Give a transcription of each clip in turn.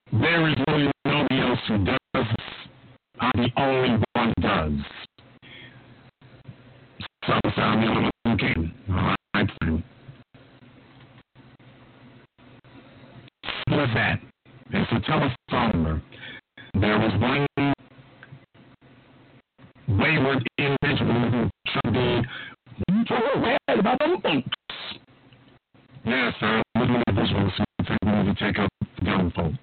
There is really nobody else who does. I'm the only one who does. So I'm the only one who can. All right, friend. What is that? It's a telephone number. There was one wayward individual who should be worried about them folks. Yes, sir. Little individuals who think we need to take up young folks.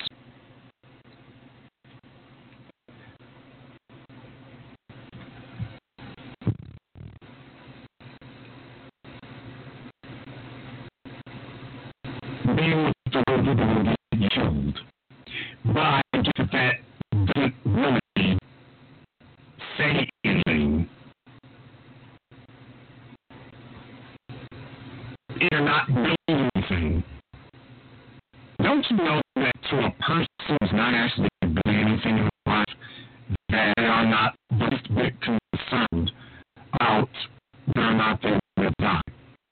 Being with the world people will get killed. But I get that doesn't really say anything. You're not doing anything. Don't you know that to a person who's not actually doing anything in life, that they are not the least bit concerned about whether or not they will die?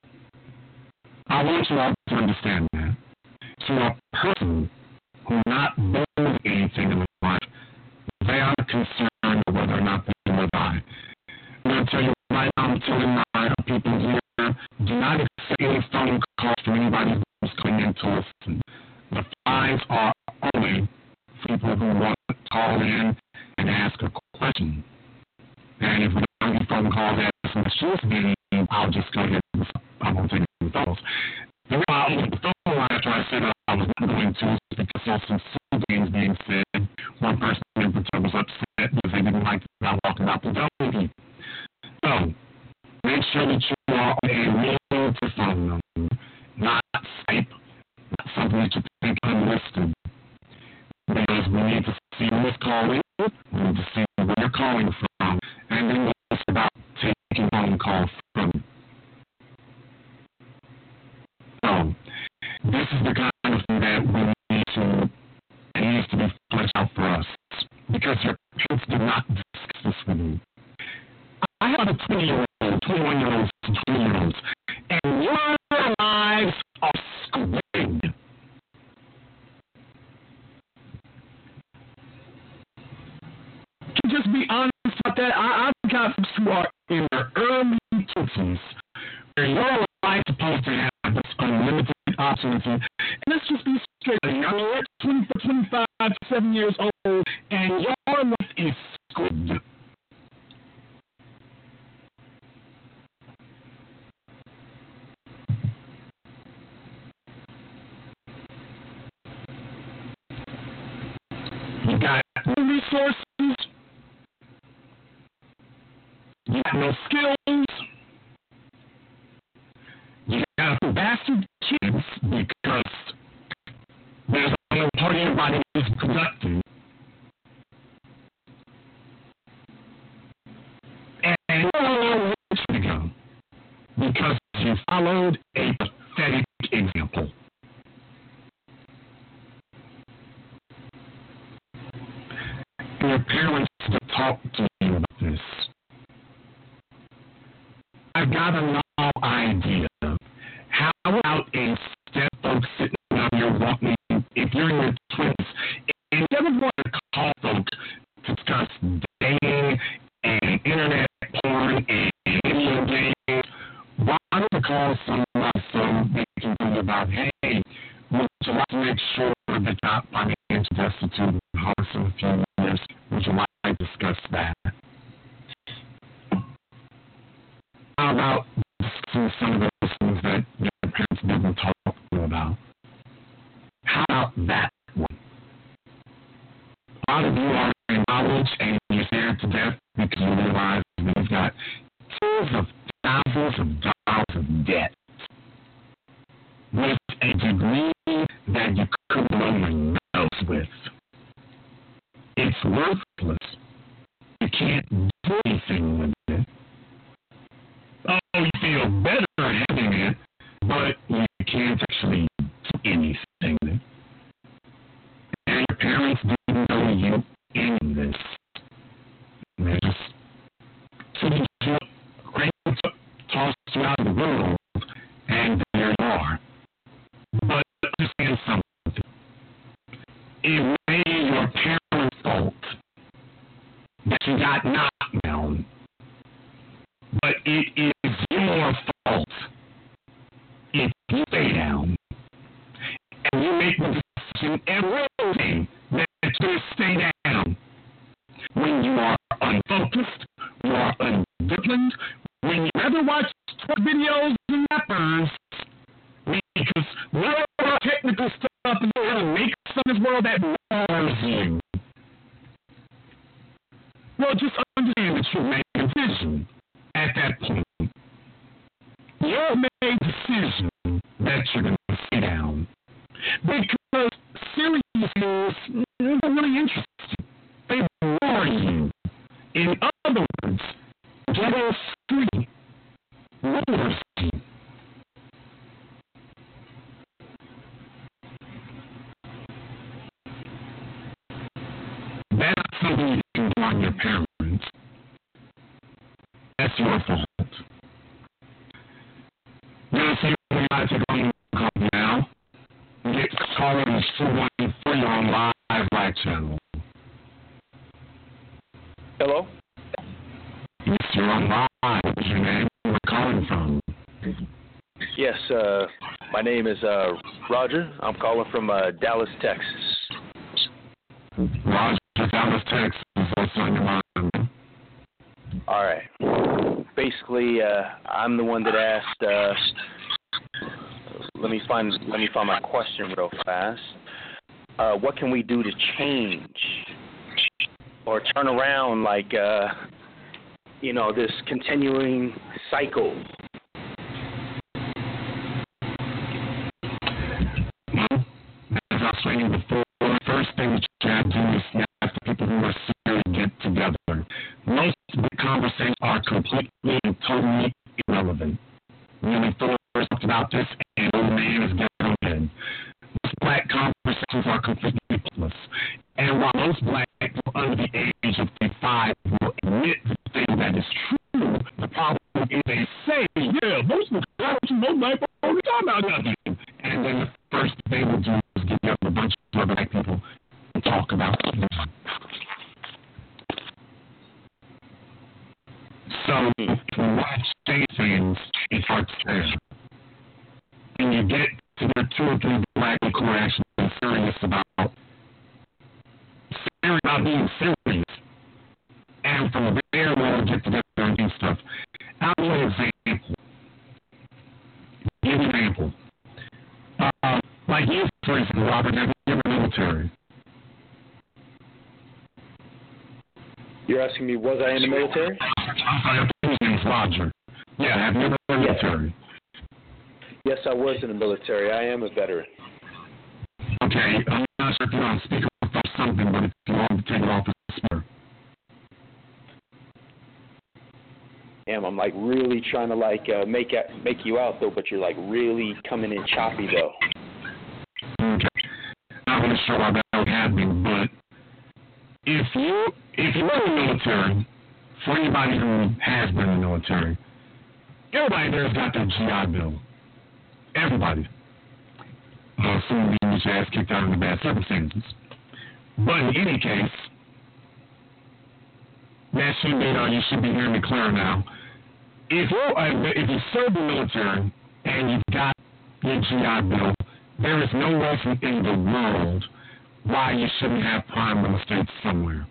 I want you all to understand that. To a person who's not doing anything in life, they are concerned whether or not they will die. I'm going to tell you right now, I'm telling my people here, do not accept any phone calls from anybody who's coming in to listen. The lines are only for people who want to call in and ask a question. And if we don't get phone calls asking questions, then I'll just go ahead and I won't take any calls. The reason I opened the phone line after I said I was not going to is because I saw some silly things being said. One person in particular was upset because they didn't like that I walked out the door. So, make sure that you are on a meaningful phone number, not Skype, not something that you think unlisted. Because we need to see who's calling, we need to see where you're calling from, and then it's about taking phone calls from you. So, this is the kind of thing that we need to, it needs to be fleshed out for us. Because your parents did not discuss this with you. I have a 20-year-old, 21-year-olds, and 20-year-olds, and your lives are screwed. To just be honest about that, I've got folks who are in their early 20s, where your life is supposed to have this unlimited opportunity. And let's just be straight. I mean, you're 24, 25, 7 years old, and your life is screwed. You got no resources. You got no skills. You got bastard kids because there's only part of your body is conducting. And you don't know where to go because you followed a pathetic example. Your parents to talk to you about this. I've got a no idea. How about instead of folks sitting down here walking, if you're in your 20s, instead of wanting to call folks to discuss dating and internet porn and video games, why don't you call somebody so they can tell you about, hey, would you like to make sure that you're not financially destitute and homeless in a few years? Would you like to discuss that? How about discussing some of those things that your parents didn't talk to you about? How about that one? A lot of you are in college and you're scared to death because you realize that you've got tens of thousands of dollars of debt with a degree that you couldn't blow your nose with. It's worthless. You can't do anything with it. Oh, you feel better having it, but you can't actually do anything with it. And your parents didn't know you in this. They just sitting you up, tossed you out of the world, and there you are. But understand something. it may be your parents' fault that you got knocked down, but it is your fault if you stay down. And you make the decision every day that you stay down. When you are unfocused, you are undisciplined, when you rather watch videos and rappers, because whatever technical stuff is going to make some of this world that bores you. Well, just understand that you made a decision at that point. You made a decision that you're going to stay down. Because serious news isn't really interesting. They bore you. In other words, ghetto street bores you. That's something you can do on your parents. That's your fault. Now, see, we got to take on the call now. Get callers 213 on Live Black Channel. Hello? Yes, you're on Live. What's your name? Where are you calling from? Yes, my name is Roger. I'm calling from Dallas, Texas. Roger, Dallas, Texas. What's on your mind? All right. Basically, I'm the one that asked. Let me find my question real fast. What can we do to change or turn around, like this continuing cycle? Well, as I was saying before, the first thing that you have to do is you have the people who are serious get together. Most of the conversations are completely and totally irrelevant. Really, first talked about this, and old man is getting dead. Most black conversations are completely pointless. And while most black people under the age of 55 will admit the thing that is true, the problem is they say, yeah, most black people only talk about nothing. And then the first thing they will do is get together a bunch of other black people and talk about something. So, if you want to change things, it's hard to say. And you get to the 2 or 3 black people who are actually serious about being serious. And from there, we'll get together and do stuff. I'll give you an example. Like you, for instance, Robert, have you ever been in the military? You're asking me, was I in the military? I'm sorry, his name's Roger. Yeah, have you ever been in the military? Yes, I was in the military. I am a veteran. Okay, I'm not sure if you're on speaker or something, but if you want to take it off the speaker. Damn, I'm like really trying to make you out though, but you're like really coming in choppy though. Okay, I'm not really sure why that would happen, but if you were in the military, for anybody who has been in the military, everybody there's got their GI Bill. Everybody. Assuming you get your ass kicked out in bad circumstances. But in any case, that should be, you should be hearing me clear now. If you serve the military and you've got your GI Bill, there is no reason in the world why you shouldn't have prime real estate somewhere.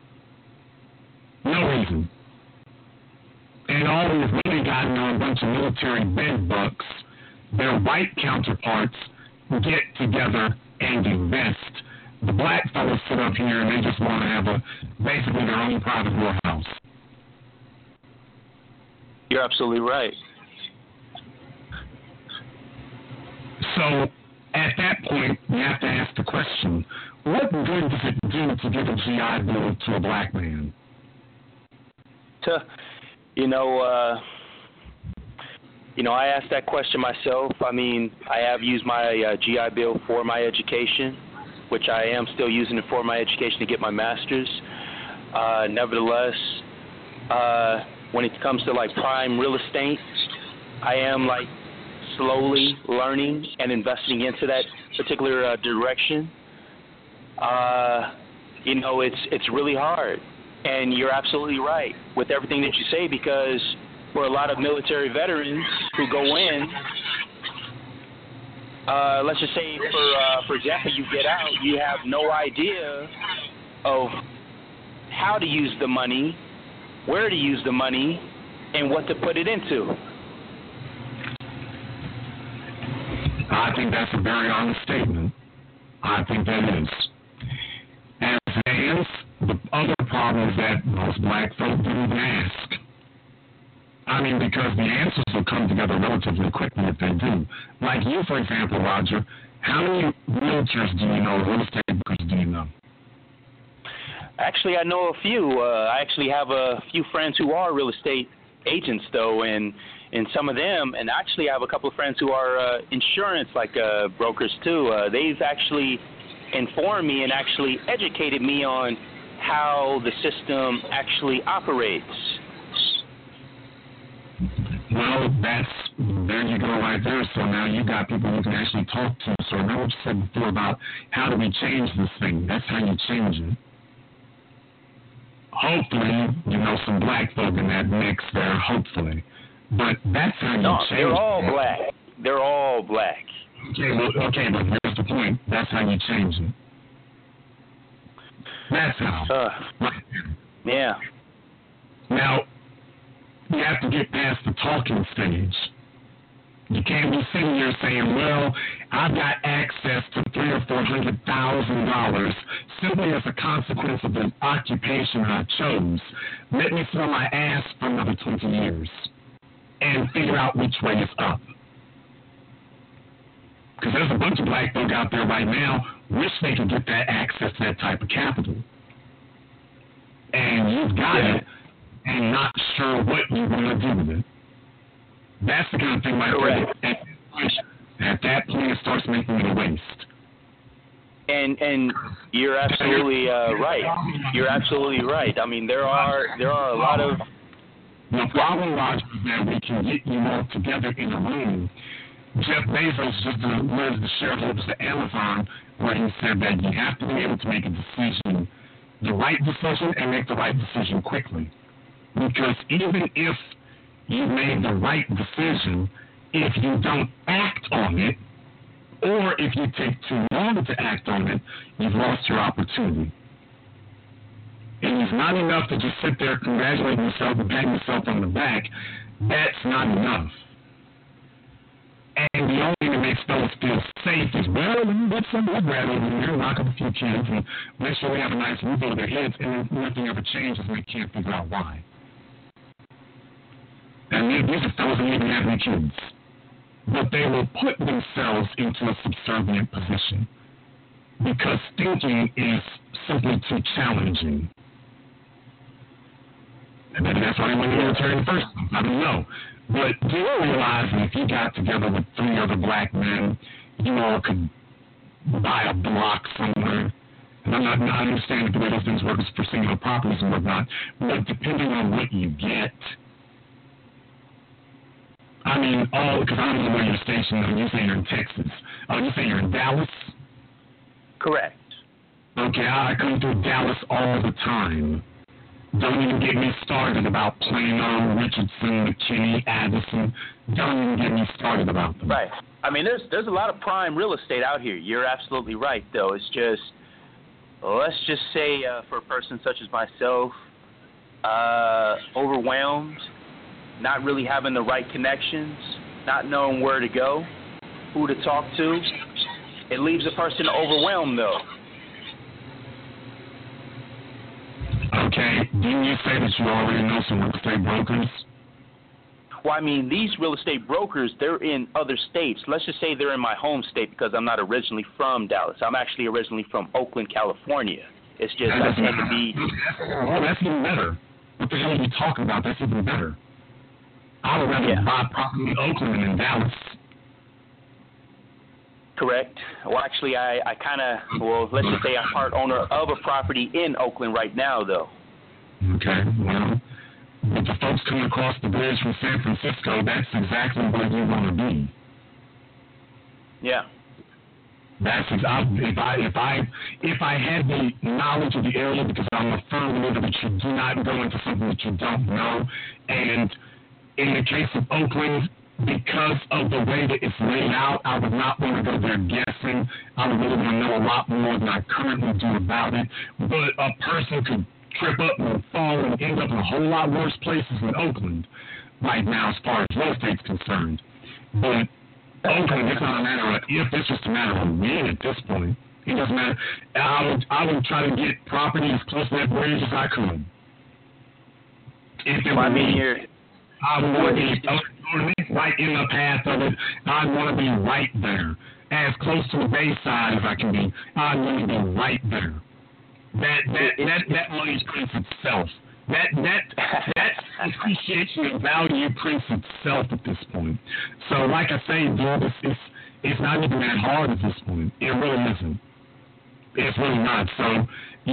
No reason. And all these money gotten on a bunch of military bed bucks, their white counterparts get together and invest. The black fellas sit up here and they just want to have basically their own private warehouse. You're absolutely right. So at that point, you have to ask the question, what good does it do to give a GI Bill to a black man? I asked that question myself. I mean, I have used my GI Bill for my education, which I am still using it for my education to get my master's. Nevertheless, when it comes to like prime real estate, I am like slowly learning and investing into that particular direction. It's really hard. And you're absolutely right with everything that you say, because for a lot of military veterans who go in, let's just say, for example, you get out, you have no idea of how to use the money, where to use the money, and what to put it into. I think that's a very honest statement. I think that is. As it is, the other problem is that most black folk don't even ask. I mean, because the answers will come together relatively quickly if they do. Like you, for example, Roger, how many realtors do you know, real estate brokers do you know? Actually, I know a few. I actually have a few friends who are real estate agents, though, and some of them, and actually I have a couple of friends who are insurance brokers too. They've actually informed me and actually educated me on how the system actually operates. Well, there you go right there. So now you got people you can actually talk to. So remember what you said before about how do we change this thing? That's how you change it. Hopefully, you know some black folk in that mix there, hopefully. But that's how you change it. They're all black. They're all black. Okay, but here's the point. That's how you change it. That's how. Yeah. Now, you have to get past the talking stage. You can't be sitting here saying, well, I've got access to $300,000 or $400,000 simply as a consequence of the occupation I chose. Let me sell my ass for another 20 years and figure out which way is up. Because there's a bunch of black folk out there right now wish they could get that access to that type of capital. And you've got it and not sure what you want to do with it. That's the kind of thing right there. At that point, it starts making it a waste. And you're absolutely right. You're absolutely right. I mean, there are a lot of... The problem, Roger, is that we can get you all together in a room. Jeff Bezos just led the shareholders to Amazon, where he said that you have to be able to make a decision, the right decision, and make the right decision quickly. Because even if you made the right decision, if you don't act on it, or if you take too long to act on it, you've lost your opportunity. And it's not enough to just sit there congratulating yourself and patting yourself on the back. That's not enough. And the only thing that makes those feel safe is, well, let me get some wood rat over here, knock up a few kids, and make sure they have a nice roof over their heads, and nothing ever changes, and they can't figure out why. And these are fellows who even have any kids. But they will put themselves into a subservient position because thinking is simply too challenging. And maybe that's why they went in the military in the first place. I don't know. But do you realize that if you got together with 3 other black men, you all could buy a block somewhere? And I understand the way those things work is for singular properties and whatnot, but depending on what you get, I mean, because I don't know where you're stationed. You say you're in Texas. Oh, you say you're in Dallas? Correct. Okay, I come through Dallas all the time. Don't even get me started about Plano, Richardson, McKinney, Addison. Don't even get me started about them. Right. I mean, there's a lot of prime real estate out here. You're absolutely right, though. It's just, let's just say for a person such as myself, overwhelmed, not really having the right connections, not knowing where to go, who to talk to. It leaves a person overwhelmed, though. Okay, didn't you say that you already know some real estate brokers? Well, I mean, these real estate brokers, they're in other states. Let's just say they're in my home state because I'm not originally from Dallas. I'm actually originally from Oakland, California. It's just I tend to be... Oh, that's even better. What the hell are you talking about? That's even better. I would rather buy property in Oakland than in Dallas. Correct. Well, actually, I kind of, let's just say I'm part owner of a property in Oakland right now, though. Okay, well, with the folks coming across the bridge from San Francisco, that's exactly where you want to be. Yeah. That's if I had the knowledge of the area, because I'm a firm believer that you do not go into something that you don't know. And in the case of Oakland, because of the way that it's laid out, I would not want to go there guessing. I would really want to know a lot more than I currently do about it. But a person could trip up and fall and end up in a whole lot worse places than Oakland right now as far as real estate's concerned. But Oakland, it's not a matter of if, it's just a matter of when at this point. It doesn't matter. I would try to get property as close to that bridge as I could. If it were me, I would want to be right in the path of it. I want to be right there. As close to the Bayside as I can be. I want to be right there. That money prints itself. That appreciation and value prints itself at this point. So, like I say, dude, it's not even that hard at this point. It really isn't. It's really not. So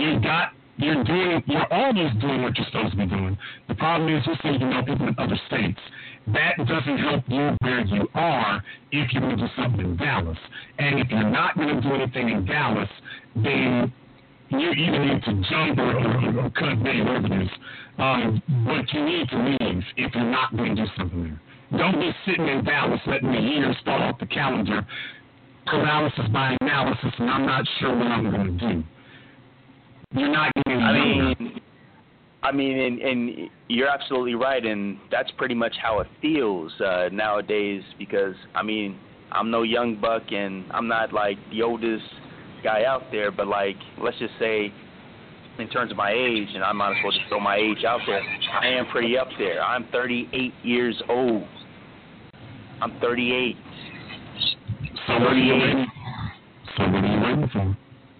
you're always doing what you're supposed to be doing. The problem is, just so you know, people in other states, that doesn't help you where you are if you're going to do something in Dallas. And if you're not going to do anything in Dallas, then you either need to jump or cut bait, whatever it is. But you need to leave if you're not going to do something there. Don't be sitting in Dallas letting the years fall off the calendar, paralysis by analysis, and I'm not sure what I'm going to do. You're not getting I mean, and you're absolutely right, and that's pretty much how it feels nowadays, because, I mean, I'm no young buck, and I'm not, like, the oldest guy out there, but, like, let's just say, in terms of my age, and I might as well just throw my age out there, I am pretty up there. I'm 38 years old. I'm 38. So what are you waiting for?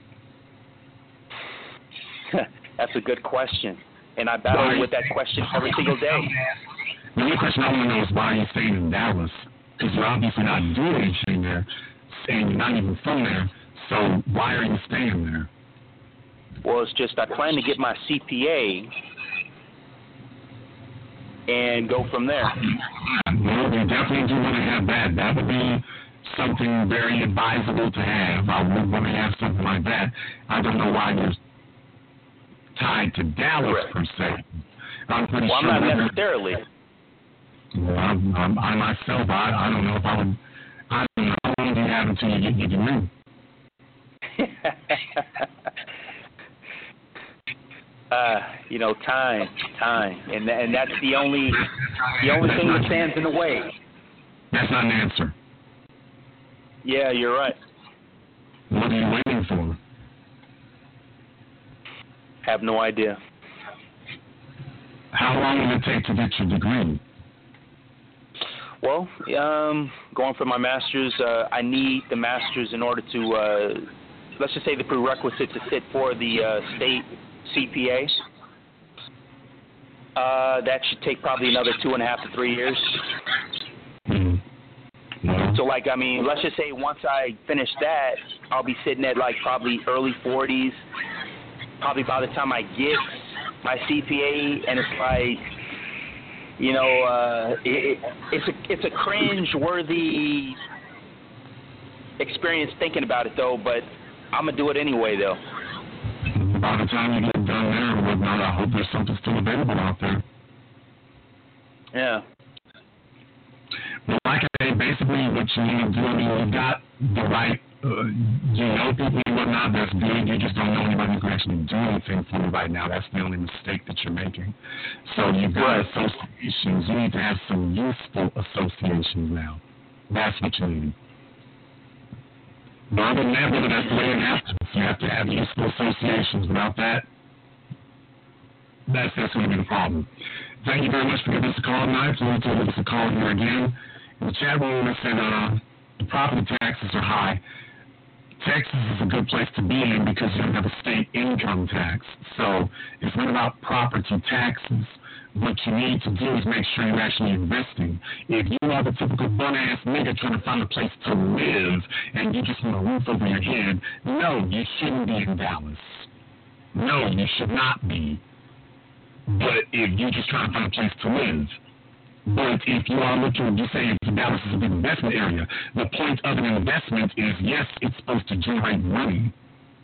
That's a good question, and I battle with that question every single day. The only question I want to know is why are you staying in Dallas? Because you're obviously not doing anything there, and you're not even from there, so why are you staying there? Well, it's just I plan to get my CPA and go from there. Well, we definitely do want to have that. That would be something very advisable to have. I would want to have something like that. I don't know why you're tied to Dallas, per se. I'm pretty sure. Well, I'm not necessarily. Well, I myself, I don't know if I would. I don't know how long do you have until you get your degree. You know, time, and that's the only thing that stands in the way. That's not an answer. Yeah, you're right. What are you waiting for? Have no idea. How long will it take to get your degree? Well, going for my master's, I need the master's in order to, let's just say the prerequisite to sit for the state CPA. That should take probably another 2.5 to 3 years. Mm-hmm. So, like, I mean, let's just say once I finish that, I'll be sitting at, like, probably early 40s. Probably by the time I get my CPA, and it's like, you know, it's a cringe-worthy experience thinking about it, though, but I'm going to do it anyway, though. By the time you get done there and whatnot, I hope there's something still available out there. Yeah. Well, like I say, basically what you need to do, I mean, you've got the right, you know people and whatnot, that's good. You just don't know anybody who can actually do anything for you right now. That's the only mistake that you're making. So you've got associations. You need to have some useful associations now. That's what you need. But other than that, whether that's the way it happens, you have to have useful associations. Without that, that's going to be the problem. Thank you very much for giving us a call tonight. Please give us a call here again. In the chat room, I said the property taxes are high. Texas is a good place to be in because you don't have a state income tax. So it's not about property taxes. What you need to do is make sure you're actually investing. If you are the typical bum-ass nigga trying to find a place to live and you just want a roof over your head, no, you shouldn't be in Dallas. No, you should not be. But if you're just trying to find a place to live, But if you are looking, you say if Dallas is a big investment area, the point of an investment is, yes, it's supposed to generate money.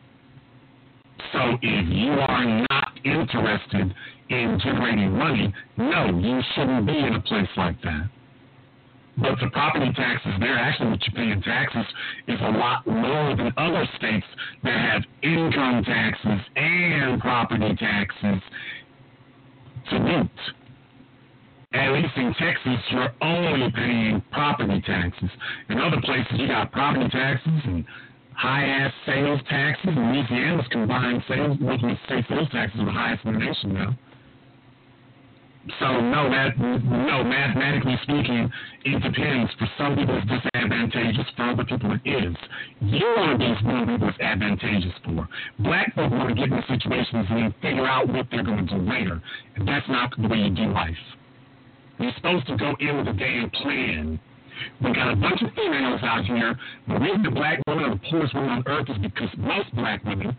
So if you are not interested in generating money, no, you shouldn't be in a place like that. But the property taxes there, actually what you pay in taxes is a lot lower than other states that have income taxes and property taxes to boot. At least in Texas, you're only paying property taxes. In other places, you got property taxes and high-ass sales taxes. And Louisiana's combined sales, state sales taxes are the highest in the nation now. So, no, mathematically speaking, it depends. For some people, it's disadvantageous. For other people, it is. You want to be one of the people it's advantageous for. Black folk want to get in situations and then figure out what they're going to do later. And that's not the way you do life. You're supposed to go in with a damn plan. We got a bunch of females out here. The reason the black women are the poorest women on earth is because most black women,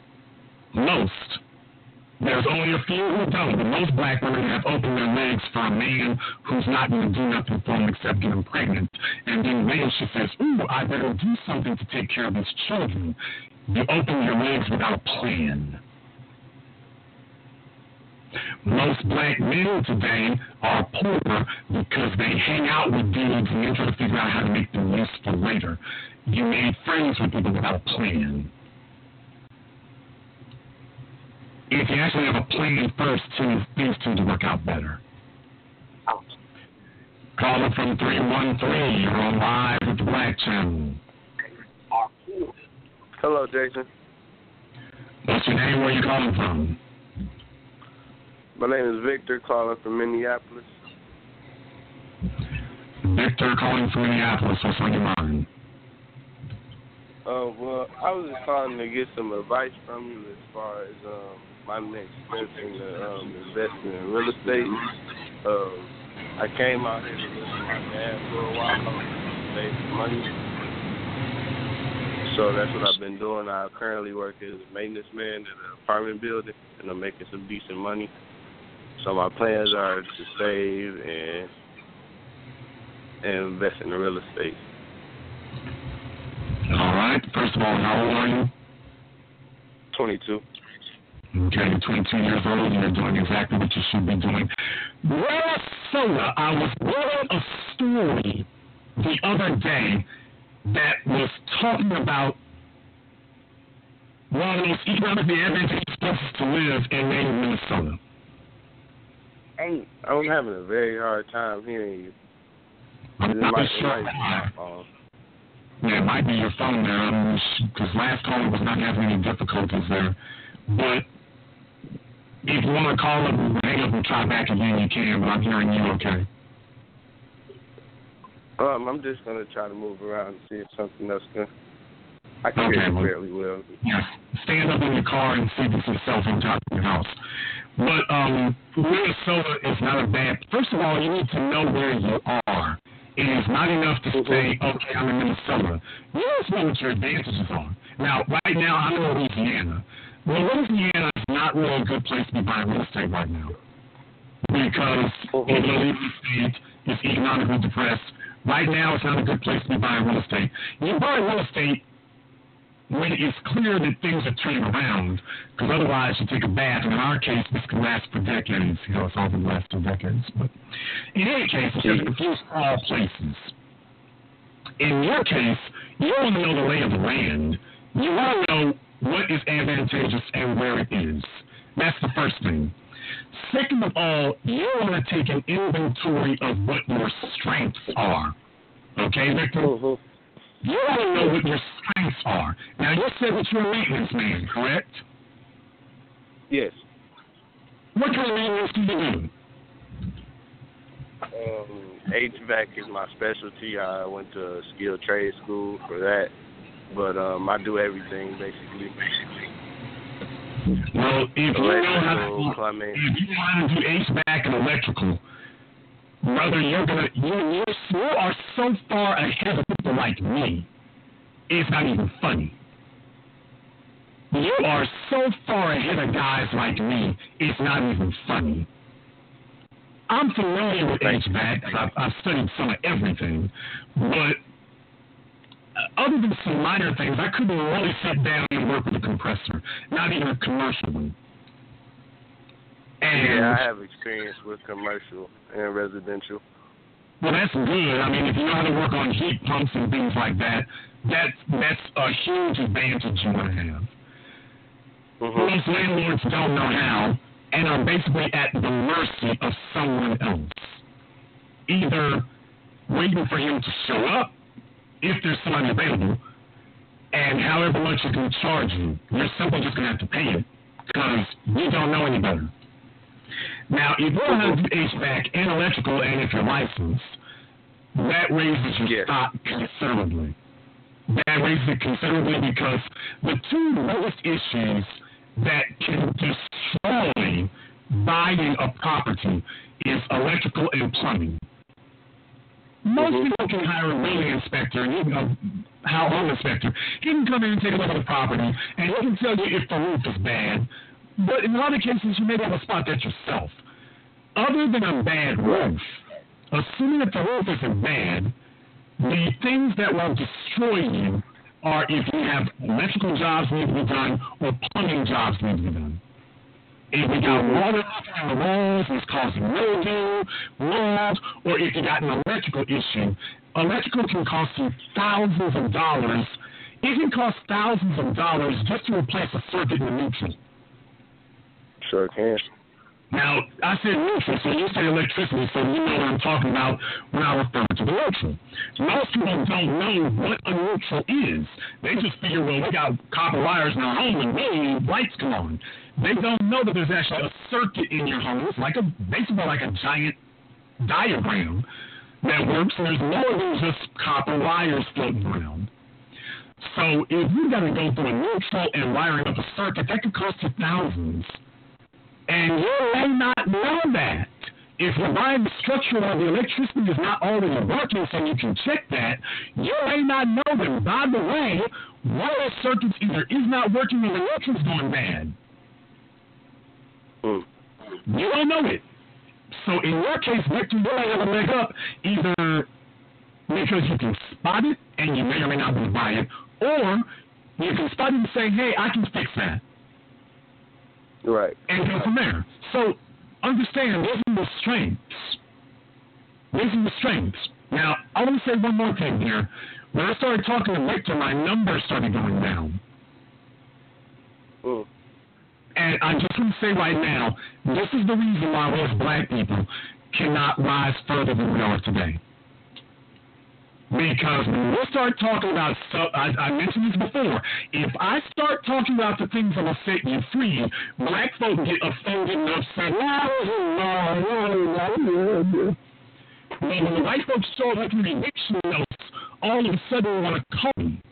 there's only a few who don't, but most black women have opened their legs for a man who's not going to do nothing for them except get them pregnant. And then later she says, ooh, I better do something to take care of these children. You open your legs without a plan. Most black men today are poor because they hang out with dudes and they try to figure out how to make them useful later. You made friends with people without a plan. If you actually have a plan first, things tend to work out better. Caller from 313, you're on live with the Black Channel. Hello, Jason. What's your name? Where are you calling from? My name is Victor, calling from Minneapolis. Victor calling from Minneapolis. What's on your mind? Well, I was just calling to get some advice from you as far as my next steps in investing in real estate. I came out here to live with my dad for a while, save some money. So that's what I've been doing. I currently work as a maintenance man at an apartment building, and I'm making some decent money. So my plans are to save and invest in the real estate. All right. First of all, how old are you? 22. Okay, you're 22 years old and you're doing exactly what you should be doing. Minnesota, I was reading a story the other day that was talking about one of the most economically advantageous places to live in Minnesota. I'm having a very hard time hearing you. I'm not sure. Yeah, it might be your phone there, because last caller was not having any difficulties there. But if you want to call up and hang up and try back again, you can, but I'm hearing you okay. I'm just going to try to move around and see if something else can. I can hear you fairly well. Yes. Stand up in your car and see if it's yourself on top of your house. But Minnesota is not a bad. First of all, you need to know where you are. It is not enough to say, okay, I'm in Minnesota. You just know what your advantages are. Now, right now, I'm in Louisiana. Well, Louisiana is not really a good place to be buying real estate right now. Because even though the state is economically depressed, right now it's not a good place to be buying real estate. You buy real estate when it's clear that things are turning around, because otherwise you take a bath, and in our case, this can last for decades. You know, it's all been last for decades. But in any case, it's just a few small places. In your case, you want to know the lay of the land. You want to know what is advantageous and where it is. That's the first thing. Second of all, you want to take an inventory of what your strengths are. Okay, Victor? You want to know what your strengths are. Now, you said that you're a maintenance man, correct? Yes. What kind of maintenance do you do? HVAC is my specialty. I went to a skilled trade school for that. But I do everything, basically. Well, if you know how to do HVAC and electrical, brother, you are so far ahead of people like me, it's not even funny. You are so far ahead of guys like me, it's not even funny. I'm familiar with HVAC. I've studied some of everything, but other than some minor things, I couldn't really sit down and work with a compressor, not even a commercial one. And yeah, I have experience with commercial and residential. Well, that's good. I mean, if you know how to work on heat pumps and things like that, that's a huge advantage you want to have. Most landlords don't know how and are basically at the mercy of someone else. Either waiting for him to show up, if there's somebody available, and however much you can charge you, you're simply just going to have to pay it because you don't know any better. Now, if you know how to do HVAC and electrical, and if you're licensed, that raises your stock considerably. That raises it considerably because the two lowest issues that can destroy buying a property is electrical and plumbing. Most people can hire a building inspector, and even a home inspector. He can come in and take a look at the property, and he can tell you if the roof is bad. But in a lot of cases, you may be able to spot that yourself. Other than a bad roof, assuming that the roof isn't bad, the things that will destroy you are if you have electrical jobs need to be done or plumbing jobs need to be done. If you got water in the walls and it's causing mildew, mold, or if you got an electrical issue, electrical can cost you thousands of dollars. It can cost thousands of dollars just to replace a circuit in the neutral. Sure can. Now, I said neutral, so you say electricity, so you know what I'm talking about when I refer to the neutral. Most people don't know what a neutral is. They just figure, well, we got copper wires in our home and maybe lights come on. They don't know that there's actually a circuit in your home. It's basically like a giant diagram that works, and there's more than just copper wires floating around. So if you got to go through a neutral and wiring up a circuit, that could cost you thousands. And you may not know that. If you're buying the structure where the electricity is not already working, so you can check that, you may not know that, by the way, one of those circuits either is not working or the neutral's going bad. You don't know it. So in your case, Victor, you may have a leg up either because you can spot it and you may or may not be able to buy it, or you can spot it and say, hey, I can fix that. Right. And go from there. So understand, these are the strengths. These are the strengths. Now, I want to say one more thing here. When I started talking to Victor, my numbers started going down. And I just want to say right now, this is the reason why we as black people cannot rise further than we are today. Because when we start talking about stuff, I mentioned this before, if I start talking about the things that will set you free, black folk get offended and upset. When the white folks show up with eviction notes, all of a sudden we want to call me.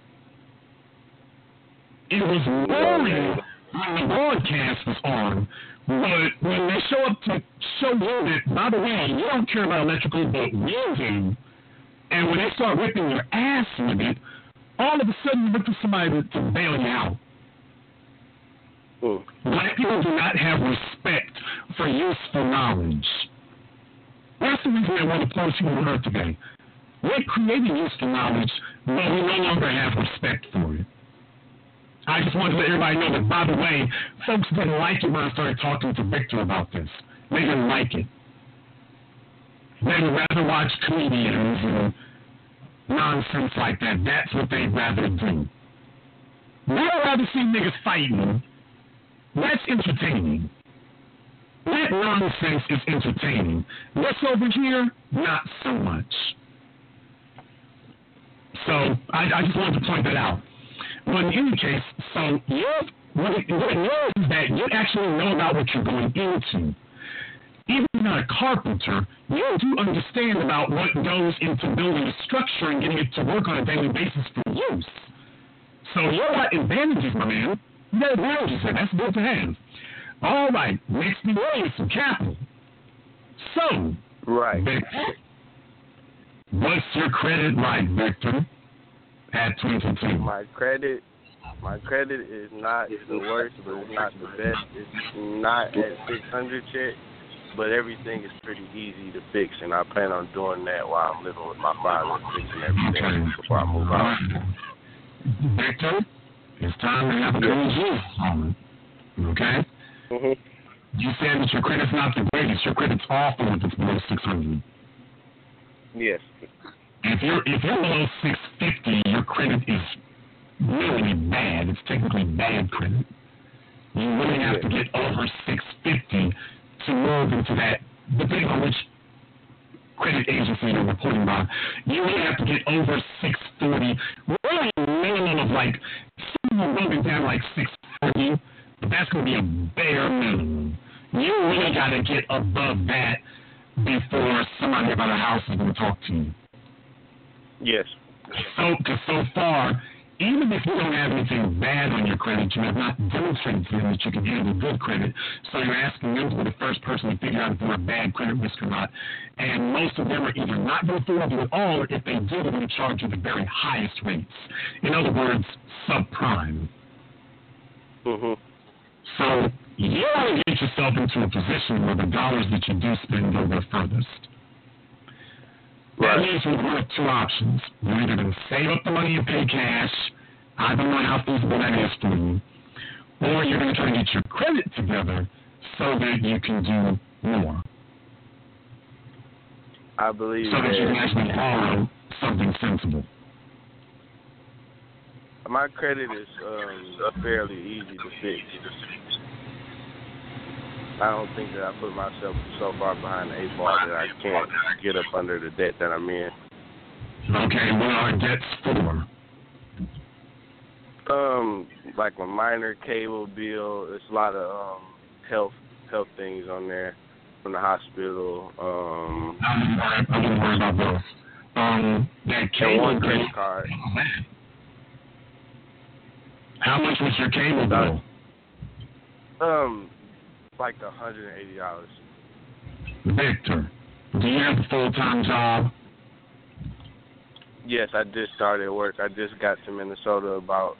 It was boring when the broadcast was on, but when they show up to show you that, by the way, you don't care about electrical, but we do, and when they start whipping your ass with it, all of a sudden you look for somebody to bail you out. Black people do not have respect for useful knowledge. That's the reason they want to place you on earth today. We're creating useful knowledge, but we no longer have respect for it. I just wanted to let everybody know that, by the way, folks didn't like it when I started talking to Victor about this. They didn't like it. They would rather watch comedians and nonsense like that. That's what they'd rather do. They would rather see niggas fighting. That's entertaining. That nonsense is entertaining. This over here, not so much. So I just wanted to point that out. But in any case, so what it knows is that you actually know about what you're going into. Even if you're not a carpenter, you do understand about what goes into building a structure and getting it to work on a daily basis for use. So you got advantages, my man. You got advantages, and that's good to have. All right, next thing is some capital. So, right, Victor, what's your credit like, Victor, at 22? My credit is not the worst, but it's not the best. It's not at 600 yet. but everything is pretty easy to fix, and I plan on doing that while I'm living with my father, fixing everything before I move out. Victor, it's time to have a crazy moment. Okay? Mm-hmm. You said that your credit's not the greatest. Your credit's awful if it's below 600. Yes. If you're below 650, your credit is really bad. It's technically bad credit. You really have to get over 650 to move into that, depending on which credit agency you're reporting by. You really have to get over 640, really a minimum of like, some moving down like 640, but that's going to be a bare minimum. You really got to get above that before somebody about a house is going to talk to you. Yes. Because so far, even if you don't have anything bad on your credit, you have not demonstrated to them that you can handle good credit. So you're asking them to be the first person to figure out if they're a bad credit risk or not. And most of them are either not going to forward you at all, or if they do, they're going to charge you the very highest rates. In other words, subprime. Mm-hmm. So you want to get yourself into a position where the dollars that you do spend go the furthest. That means we have two options. You're either going to save up the money and pay cash. I don't know how feasible that is for you. Or you're going to try to get your credit together so that you can do more. I believe so that you can actually borrow something sensible. My credit is fairly easy to fix. I don't think that I put myself so far behind the 8 ball that I can't get up under the debt that I'm in. Okay, what are debts for? Like a minor cable bill. There's a lot of health things on there from the hospital. I don't worry about those. That cable and one credit card. How much was your cable bill? Like $180. Victor, do you have a full-time job? Yes, I just started work. I just got to Minnesota about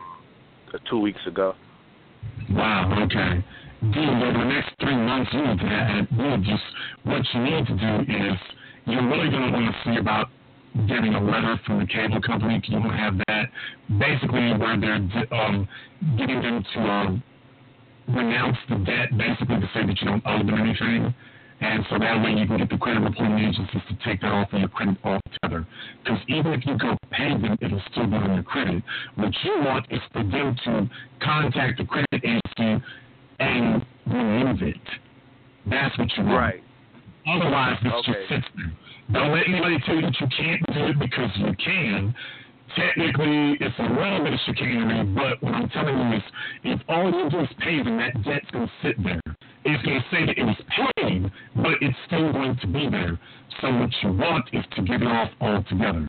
2 weeks ago. Wow, okay. Dude, over the next 3 months, you need to what you need to do is, you're really going to want to see about getting a letter from the cable company. You won't have that. Basically, where they're getting them to renounce the debt, basically to say that you don't owe them anything. And so that way you can get the credit reporting agencies to take that off of your credit altogether. Because even if you go pay them, it'll still be on your credit. What you want is for them to contact the credit agency and remove it. That's what you want. Right. Otherwise, it's just sits there. Don't let anybody tell you that you can't do it because you can. Technically, it's a little bit of chicanery, but what I'm telling you is, if all you do is pay them, that debt's going to sit there. It's going to say that it was paid, but it's still going to be there. So what you want is to get it off altogether.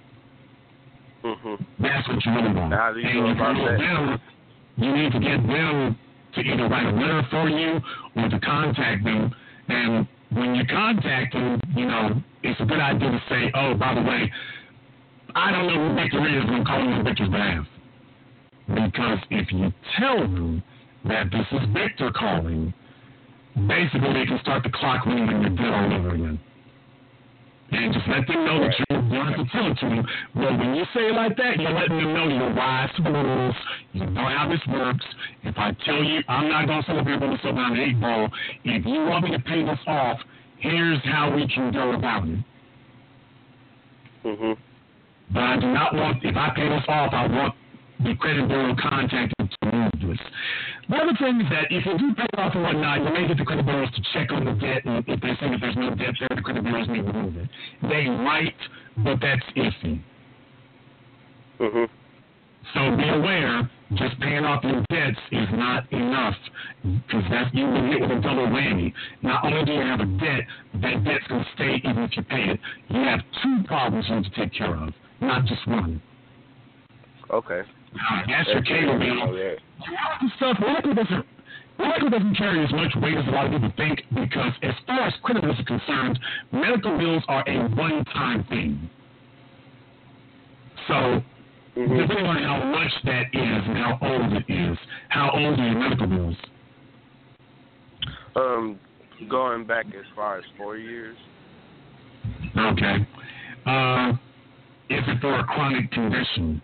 Mm-hmm. That's what you really want. How do you go about that? You need to get them to either write a letter for you or to contact them. And when you contact them, it's a good idea to say, oh, by the way, I don't know who Victor is, but I'm calling on Victor's behalf. Because if you tell them that this is Victor calling, basically they can start the clock running and you're dead all over again. And just let them know that you don't have to tell it to them. But when you say it like that, you're letting them know you're wise to the rules. You know how this works. If I tell you, I'm not going to celebrate with myself on an 8 ball. If you want me to pay this off, here's how we can go about it. Mm-hmm. But I do not want, if I pay this off, I want the credit bureau contacted to remove this. The other thing is that if you do pay it off and whatnot, you may get the credit bureaus to check on the debt, and if they say that there's no debt there, the credit bureaus may remove it. They might, but that's iffy. Mm-hmm. So be aware, just paying off your debts is not enough, because you will hit with a double whammy. Not only do you have a debt, that debt's going to stay even if you pay it. You have 2 problems you need to take care of, not just one. Okay. That's your cable bill. The stuff, medical doesn't carry as much weight as a lot of people think, because as far as credit bills are concerned, medical bills are a one-time thing. So, depending on how much that is and how old it is, how old are your medical bills? Going back as far as 4 years. Okay. Is it for a chronic condition?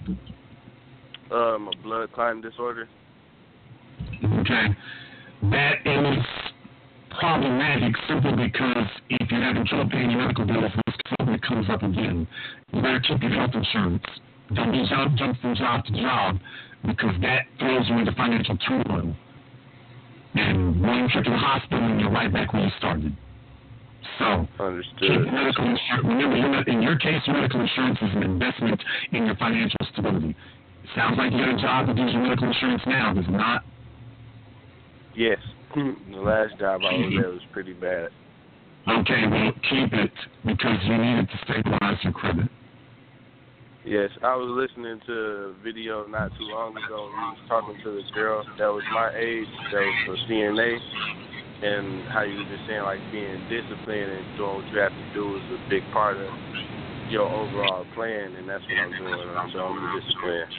A blood clotting disorder. Okay. That is problematic simply because if you're having trouble paying your medical bills, this probably comes up again. You better keep your health insurance. Don't be jump from job to job because that throws you into financial turmoil. And one trip to the hospital and you're right back where you started. So, Understood. keep medical insurance. Remember, in your case, medical insurance is an investment in your financial stability. It sounds like you got a job that gives you medical insurance now, does it not? Yes. The last job I was at was pretty bad. Okay, well, keep it because you need it to stabilize your credit. Yes, I was listening to a video not too long ago. We was talking to this girl that was my age, that was for CNA, and how you were just saying, like, being disciplined and doing what you have to do is a big part of your overall plan, and that's what I'm doing. I'm doing discipline.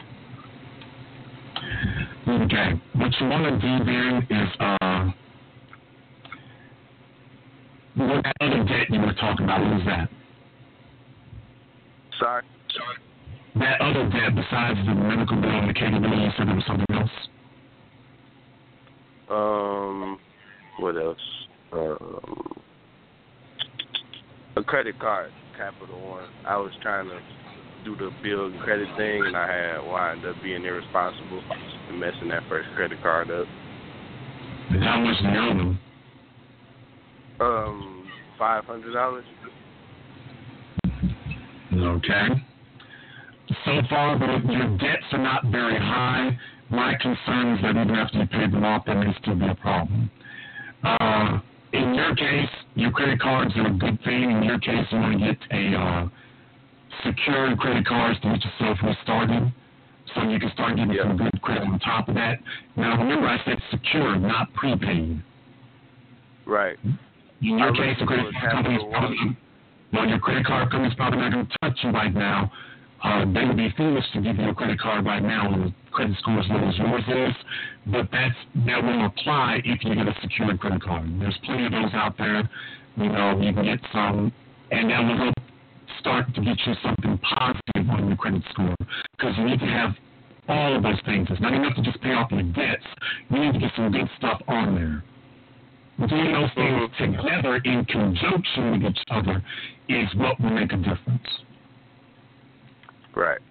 Okay, what you want to do then is, what other debt you were talking about, what was that? Sorry? That other debt besides the medical bill and the cable bill, you said there was something else? What else? A credit card, Capital One. I was trying to do the build credit thing, and I had wound up being irresponsible and messing that first credit card up. And how much do you owe them? $500. Okay. So far, your debts are not very high. My concern is that even after you pay them off, there may still be a problem. In your case, your credit cards are a good thing. In your case, you want to get a secured credit cards to get yourself restarted so you can start getting some good credit on top of that. Now, remember, I said secured, not prepaid. Right. In your case, your credit card company's probably not going to touch you right now. They would be foolish to give you a credit card right now when the credit score as low as yours is, but that will apply if you get a secured credit card. There's plenty of those out there. You can get some, and that will help start to get you something positive on your credit score, because you need to have all of those things. It's not enough to just pay off your debts. You need to get some good stuff on there. Doing those things together in conjunction with each other is what will make a difference. Right.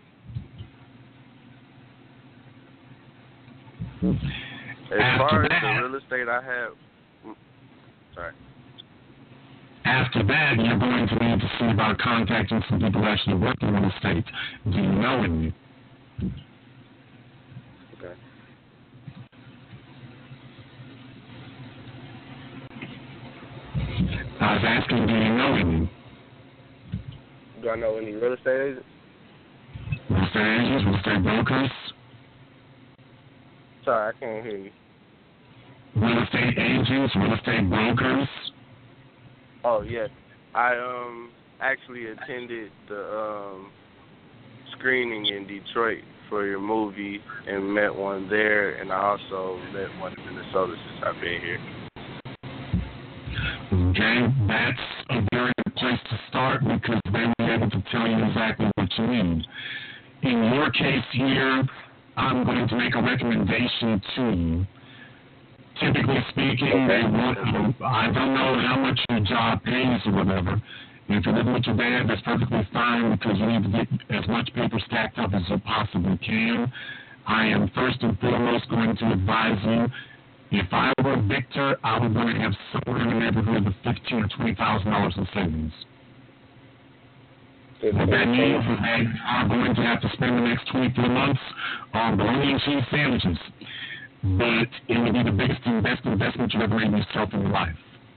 As far as the real estate I have, sorry. After that, you're going to need to see about contacting some people actually working in real estate. Do you know any? Okay. I was asking, do you know any? Do I know any real estate agents? Real estate agents, real estate brokers? Sorry, I can't hear you. Real estate agents, real estate brokers? Oh, yes. I actually attended the screening in Detroit for your movie and met one there, and I also met one in Minnesota since I've been here. Okay, that's a very good place to start because they will be able to tell you exactly what you need. In your case here, I'm going to make a recommendation to you. Typically speaking, they want you, I don't know how much your job pays or whatever. If you're living with your dad, that's perfectly fine because you need to get as much paper stacked up as you possibly can. I am first and foremost going to advise you, if I were Victor, I would want to have somewhere in the neighborhood of $15,000 or $20,000 in savings. What that means is that I'm going to have to spend the next 24 months on bologna and cheese sandwiches. But it will be the biggest and best investment you've ever made in yourself in your life.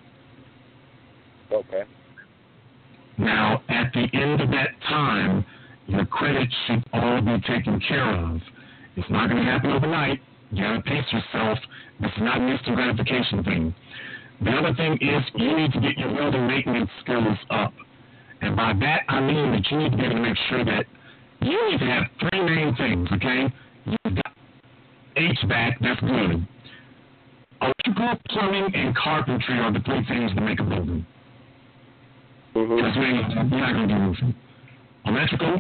Okay. Now, at the end of that time, your credit should all be taken care of. It's not going to happen overnight. You got to pace yourself. This is not an instant gratification thing. The other thing is you need to get your building maintenance skills up. And by that, I mean that you need to be able to make sure that you need to have three main things, okay? You've got HVAC, that's good. Electric electrical, plumbing, and carpentry are the three things that make a building. Because you're not going to do roofing. Electrical,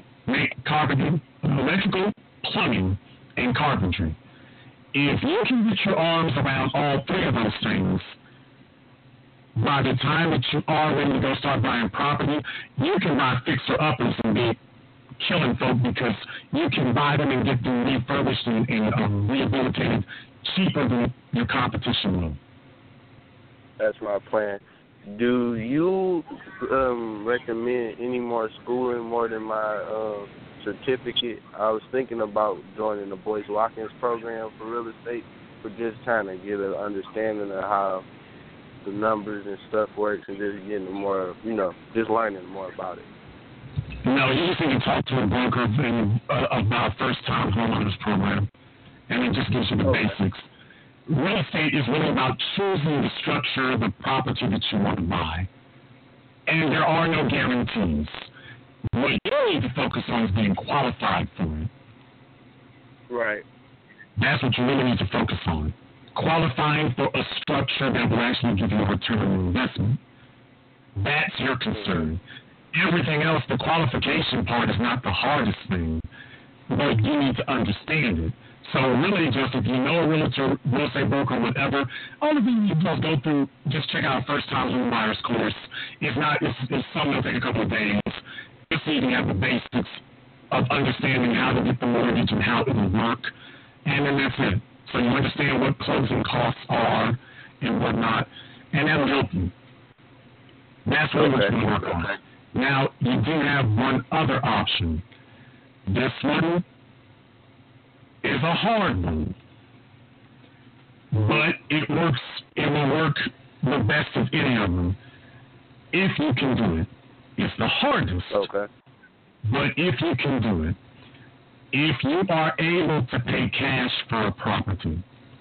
plumbing, and carpentry. If you can get your arms around all three of those things, by the time that you are ready to go start buying property, you can buy fixer-uppers and be killing folk because you can buy them and get them refurbished and rehabilitated cheaper than your competition will. That's my plan. Do you recommend any more schooling more than my certificate? I was thinking about joining the Boyce Watkins program for real estate, but just trying to get an understanding of how the numbers and stuff works and just getting more, just learning more about it. No, you just need to talk to a broker about first-time homeowners program, and it just gives you the basics. Real estate is really about choosing the structure of the property that you want to buy. And there are no guarantees. What you need to focus on is being qualified for it. Right. That's what you really need to focus on. Qualifying for a structure that will actually give you a return on investment. That's your concern. Everything else, the qualification part is not the hardest thing, but you need to understand it. So really, just if you know a realtor, real estate broker, whatever, all of you need to go through, just check out first-time home buyers course. It's something that'll take a couple of days. Just so you can have the basics of understanding how to get the mortgage and how it will work, and then that's it. So you understand what closing costs are and whatnot, and that'll help you. That's really what you want to work on. Now, you do have one other option. This one is a hard one, but it will work the best of any of them if you can do it. It's the hardest, but if you can do it, if you are able to pay cash for a property,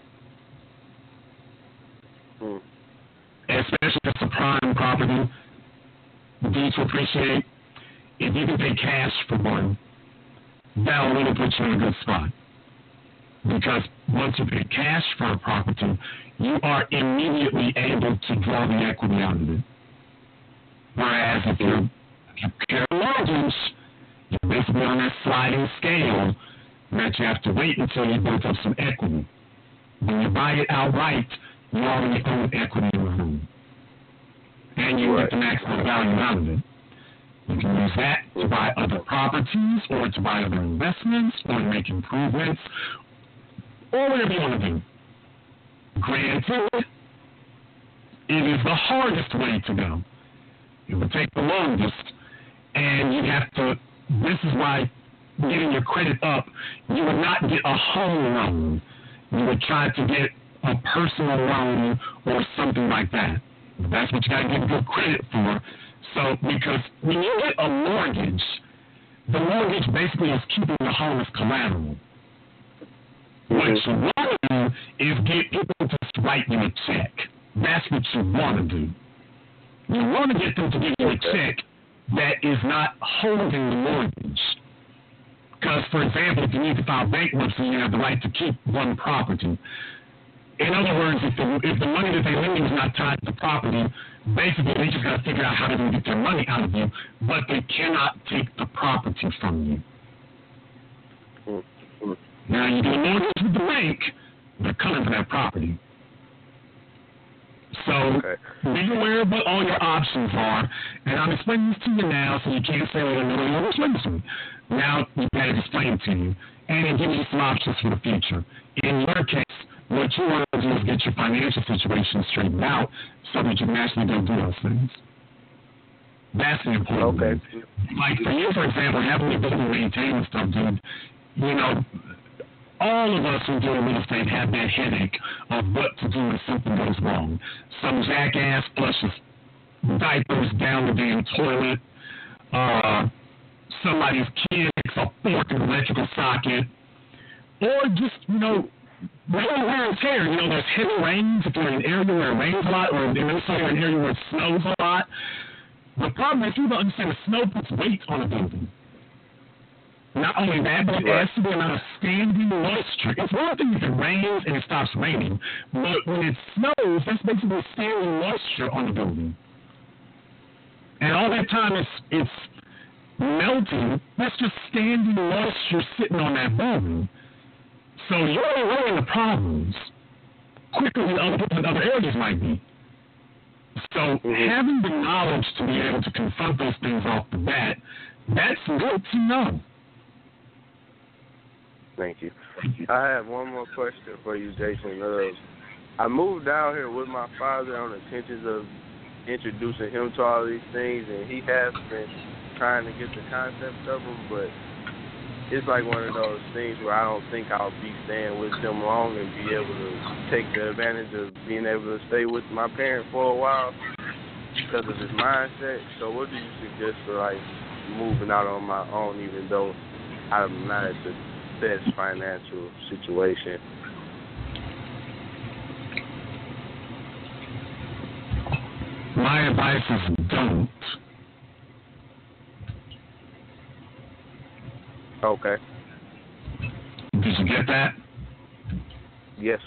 especially if it's a prime property, due to appreciate, if you can pay cash for one, that'll really put you in a good spot. Because once you pay cash for a property, you are immediately able to draw the equity out of it. Whereas if you carry a mortgage, you're basically on that sliding scale that you have to wait until you build up some equity. When you buy it outright, you already own equity in the home. And you get the maximum value out of it. You can use that to buy other properties or to buy other investments or to make improvements or whatever you want to do. Granted, it is the hardest way to go. It would take the longest, and you have to, this is why getting your credit up, you would not get a home loan. You would try to get a personal loan or something like that. That's what you got to get good credit for. So, because when you get a mortgage, the mortgage basically is keeping the home as collateral. What you want to do is get people to write you a check. That's what you want to do. You want to get them to give you a check that is not holding the mortgage. Because, for example, if you need to file bankruptcy, you have the right to keep one property. In other words, if the money that they lend you is not tied to the property, basically they just got to figure out how they're going to get their money out of you, but they cannot take the property from you. Now, you get a mortgage with the bank, they're coming for that property. So, be aware of what all your options are, and I'm explaining this to you now, so you can't say, well, no, you explain this to me. Now, you've got to explain it to you, and it gives you some options for the future. In your case, what you want to do is get your financial situation straightened out so that you can actually go do those things. That's the important thing. Like for you, for example, having the ability to maintain and stuff, dude, you know, all of us who do real estate have that headache of what to do if something goes wrong. Some jackass flushes diapers down the damn toilet. Somebody's kid takes a fork in the electrical socket. Or just, you know, wear and tear. You know, there's heavy rains if you're in an area where it rains a lot, or in an area where it snows a lot. The problem is you don't understand the snow puts weight on a building. Not only that, but it adds to the amount of standing moisture. It's one thing if it rains and it stops raining, but when it snows, that's basically standing moisture on the building. And all that time it's melting, that's just standing moisture sitting on that building. So you're running into problems quicker than other people in other areas might be. So having the knowledge to be able to confront those things off the bat, that's good to know. Thank you. I have one more question for you, Jason. I moved down here with my father on intentions of introducing him to all these things, and he has been trying to get the concept of them, but it's like one of those things where I don't think I'll be staying with them long and be able to take the advantage of being able to stay with my parent for a while because of his mindset. So what do you suggest for, like, moving out on my own, even though I'm not at the best financial situation? My advice is don't. Okay. Did you get that? Yes.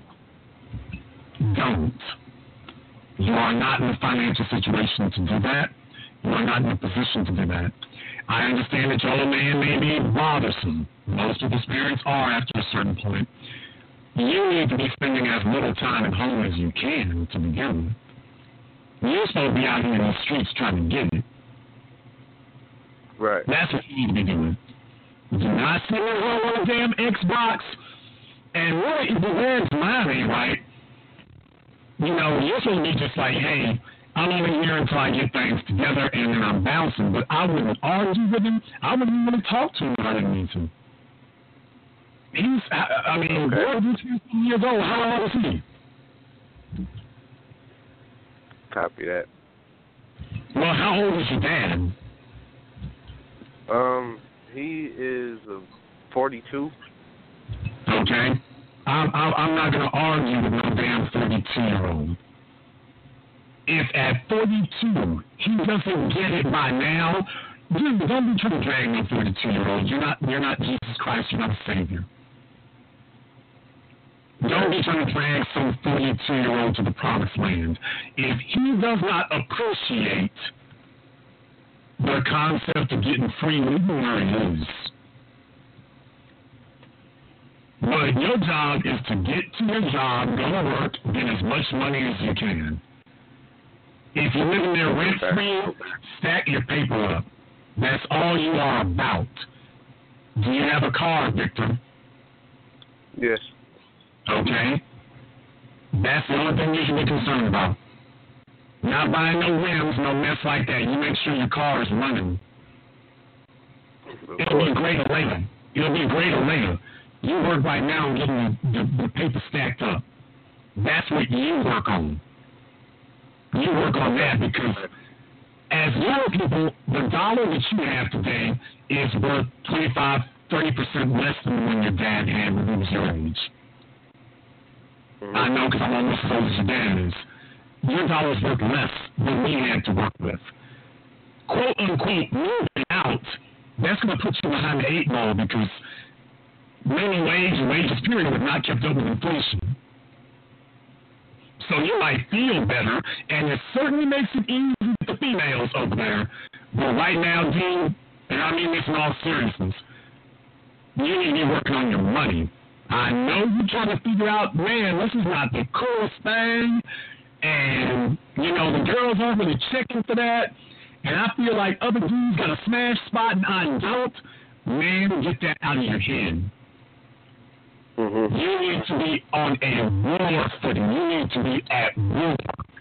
Don't. You are not in a financial situation to do that. You are not in a position to do that. I understand that your old man may be bothersome. Most people's parents are after a certain point. You need to be spending as little time at home as you can to begin with. You're supposed to be out here in the streets trying to get it. Right. That's what you need to be doing. Do not sit at home on a damn Xbox. And really, if the man's mind ain't right, you know, you're supposed to be just like, hey, I'm only here until I get things together and then I'm bouncing. But I wouldn't argue with him. I wouldn't even talk to him if I didn't need to. Boy, he's 15 years old. How old is he? Copy that. Well, how old is your dad? He is 42. Okay. I'm not going to argue with no damn 42-year-old. If at 42 he doesn't get it by now, don't be trying to drag no 42-year-old. You're not Jesus Christ. You're not a Savior. Don't be trying to drag some 42-year-old to the promised land. If he does not appreciate the concept of getting free, leave him where he is. But your job is to get to your job, go to work, get as much money as you can. If you're living there rent-free, stack your paper up. That's all you are about. Do you have a car, Victor? Yes. Okay. That's the only thing you should be concerned about. Not buying no rims, no mess like that. You make sure your car is running. It'll be greater later. You work right now on getting the paper stacked up. That's what you work on. You work on that because as young people, the dollar that you have today is worth 25, 30% less than when your dad had when he was your age. I know because I'm almost as old as your dad is. Your dollar's worth less than we had to work with. Quote unquote, moving out, that's going to put you behind the 8 ball because minimum wage and wages period have not kept up with inflation. So you might feel better, and it certainly makes it easy with the females over there. But right now, Dean, and I mean this in all seriousness, you need to be working on your money. I know you're trying to figure out, man, this is not the coolest thing, and, you know, the girls aren't really checking for that, and I feel like other dudes got a smash spot and I don't. Man, get that out of your head. Mm-hmm. You need to be on a war footing. You need to be at war.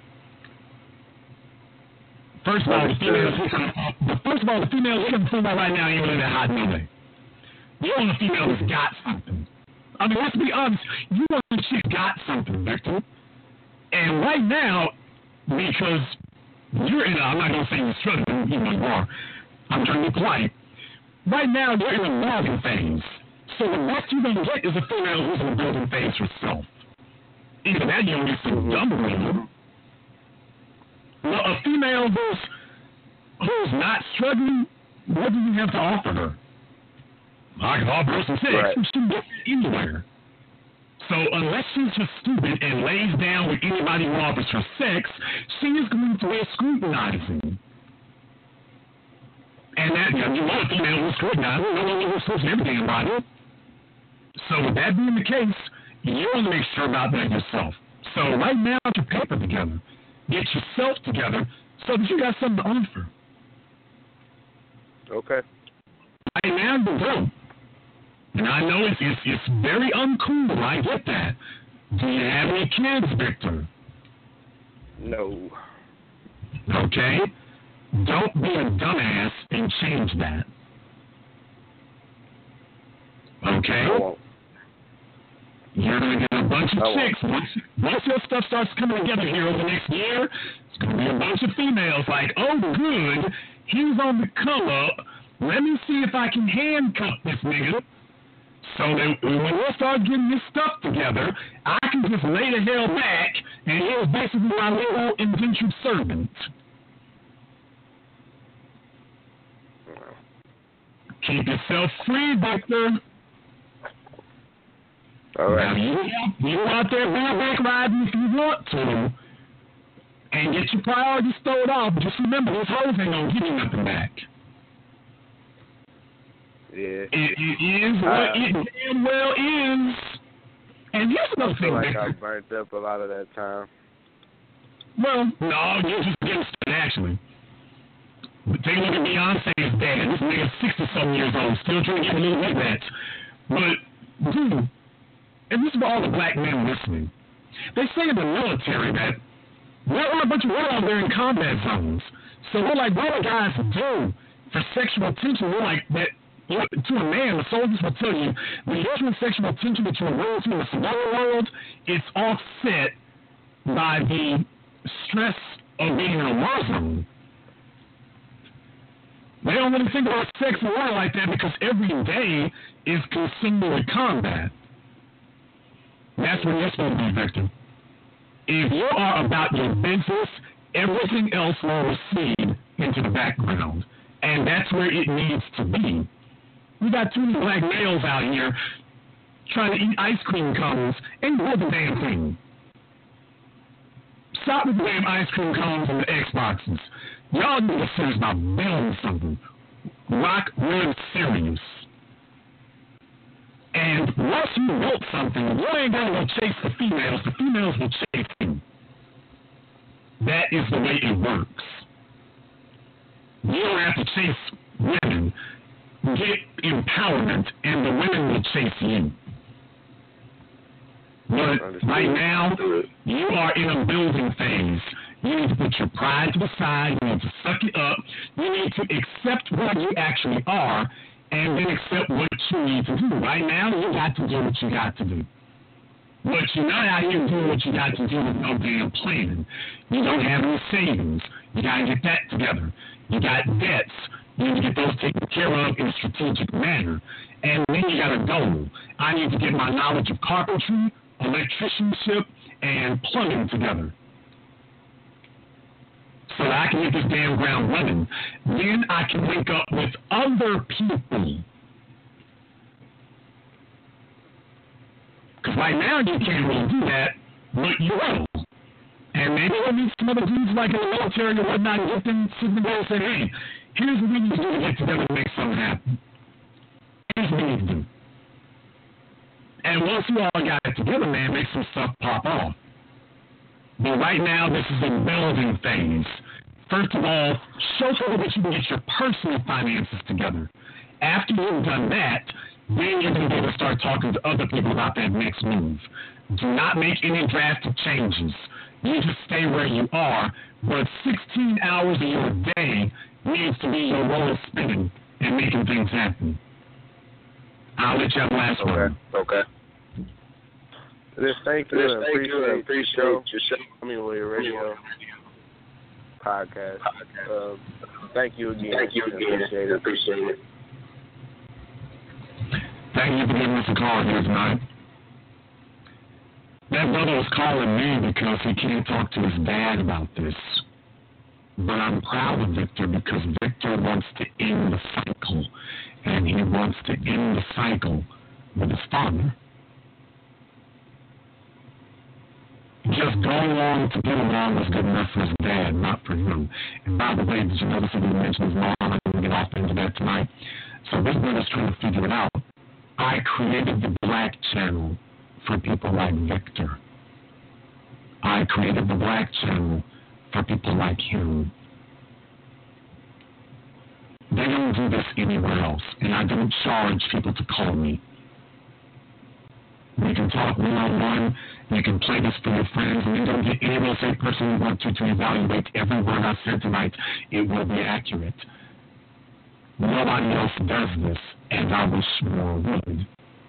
First of all, the females looking for right now ain't really that hot anyway. You want a female that's got something. I mean, let's be honest. You want a chick got something, Victor. And right now, because you're in I'm not going to say you're struggling, you know you are. I'm trying to be polite. Right now, you're in a building phase. So the best you're going to get is a female who's in a building phase herself. Either that, you're going to get some dumb women. Well, a female who's not struggling, what do you have to offer her? Alcohol versus sex. Right. She shouldn't get anywhere. So unless she's just stupid and lays down with anybody who offers her sex, she is going to be scrutinizing. And that, you want a female who's scrutinizing, no one will switch every damn body. So with that being the case, you want to make sure about that yourself. So right now, get your paper together. Get yourself together so that you got something to offer. Okay. Right now, you don't. And I know it's very uncool. I get that. Do you have any kids, Victor? No. Okay? Don't be a dumbass and change that. Okay? I won't. You're going to get a bunch of chicks. Once your stuff starts coming together here over the next year, it's going to be a bunch of females like, oh, good, he's on the come up. Let me see if I can handcuff this nigga. So that when we start getting this stuff together, I can just lay the hell back, and he's basically my little indentured servant. Keep yourself free, Victor. All right. Now, you out there bareback riding if you want to, and get your priorities stowed off. Just remember, those hoes ain't gonna give you nothing back. Yeah. It is what it damn well is. And here's another I feel thing, like I Victor. burnt up a lot of that time. Well, no, you're just getting started, actually. But take a look at Beyonce's dad. This nigga's 60-something years old, still trying to get a little bit of that. But, dude, and this is for all the black men listening. They say in the military that there are a bunch of women out there in combat zones. So we're like, what do guys do for sexual attention? We're like, that to a man, the soldiers will tell you, the usual sexual attention that you're willing to in the civilian world, it's offset by the stress of being in a war zone. They don't really think about sex and war like that because every day is consumed with combat. That's where you're supposed to be, Victor. If you are about your business, everything else will recede into the background. And that's where it needs to be. We got too many black males out here trying to eat ice cream cones and do the damn thing. Stop with the damn ice cream cones and the Xboxes. Y'all need to serious about building something. Rock real serious. And once you built something, you ain't gonna go chase the females will chase you. That is the way it works. You don't have to chase women. Get empowerment, and the women will chase you. But right now, you are in a building phase. You need to put your pride to the side. You need to suck it up. You need to accept what you actually are, and then accept what you need to do. Right now, you got to do what you got to do. But you're not out here doing what you got to do with no damn plan. You don't have any savings. You got to get that together. You got debts. You need to get those taken care of in a strategic manner. And then you got a goal. I need to get my knowledge of carpentry, electricianship, and plumbing together. So that I can get this damn ground running. Then I can link up with other people. Because right now you can't really do that, but you will. And maybe we'll meet some other dudes like in the military or whatnot and get them sitting together and say, hey, here's what we need to do to get together and make something happen. Here's what we need to do. And once you all got it together, man, make some stuff pop off. But right now, this is a building phase. First of all, show people that you can get your personal finances together. After you've done that, then you're going to be able to start talking to other people about that next move. Do not make any drastic changes. You just stay where you are, but 16 hours of your day needs to be your role of spinning and making things happen. I'll let you have the last one. Okay. Thank you and appreciate your show. I mean, your radio podcast. Thank you again. Appreciate it. Thank you for giving us a call here tonight. That brother was calling me because he can't talk to his dad about this. But I'm proud of Victor because Victor wants to end the cycle. And he wants to end the cycle with his father. Just going along to get along was good enough for his dad, not for him. And by the way, did you notice that he mentioned his mom? I'm going to get off into that tonight. So this brother's trying to figure it out. I created the Black channel for people like Victor. I created the Black channel for people like him. They don't do this anywhere else, and I don't charge people to call me. We can talk one-on-one, you can play this for your friends, and you don't get any real estate person you want to evaluate every word I said tonight. It will be accurate. Nobody else does this, and I wish more would.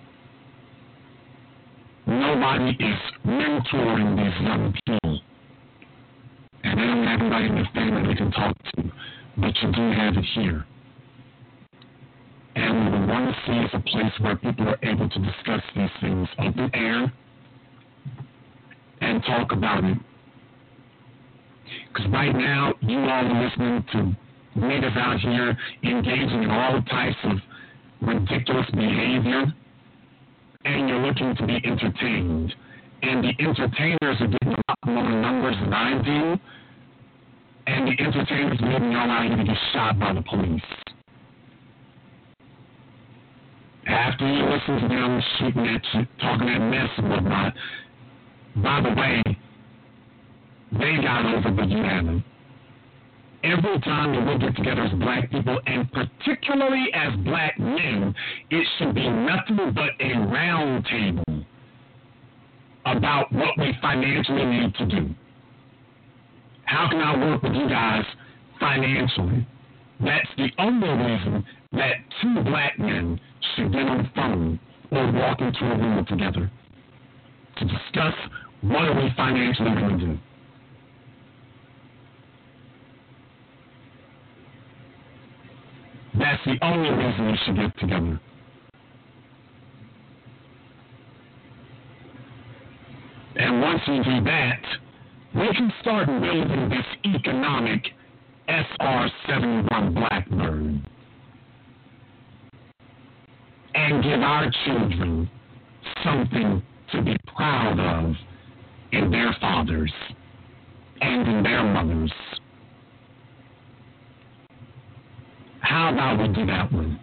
Nobody is mentoring these young people. And they don't have anybody in their family they can talk to, but you do have it here. And what we want to see is a place where people are able to discuss these things open air and talk about it. Because right now, you all are listening to niggas out here engaging in all types of ridiculous behavior, and you're looking to be entertained. And the entertainers are getting a lot more numbers than I do, and the entertainers are leaving y'all out here to get shot by the police. After you listen to them shooting at you, talking that mess and whatnot, by the way, they got over, but you haven't. Every time that we get together as black people, and particularly as black men, it should be nothing but a round table about what we financially need to do. How can I work with you guys financially? That's the only reason that two black men should get on the phone or walk into a room together to discuss what are we financially going to do. That's the only reason we should get together. And once we do that, we can start building this economic SR-71 Blackbird and give our children something to be proud of in their fathers and in their mothers. How about we do that one?